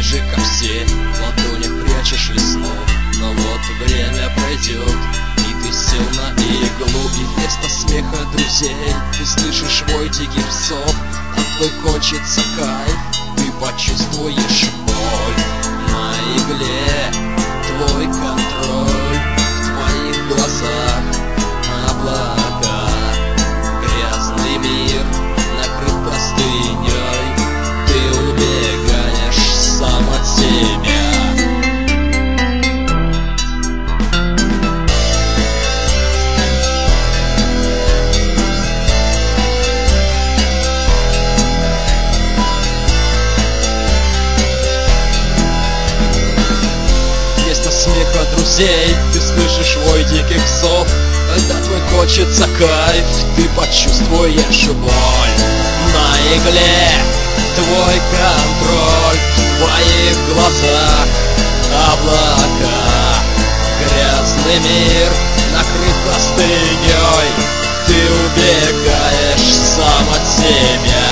же, как все, в ладонях прячешь весну. Но вот время пройдет, и ты сел на иглу, и вместо смеха друзей ты слышишь вой диких псов. А твой кончится кайф, ты почувствуешь боль на игле. Твой контроль, в твоих глазах облака, грязный мир накрыт простыней. Ты убегаешь сам от себя. Смеха друзей ты слышишь вой диких псов. Когда твой кончится кайф, ты почувствуешь боль на игле. Твой контроль, в твоих глазах облака, грязный мир накрыт простыней. Ты убегаешь сам от себя.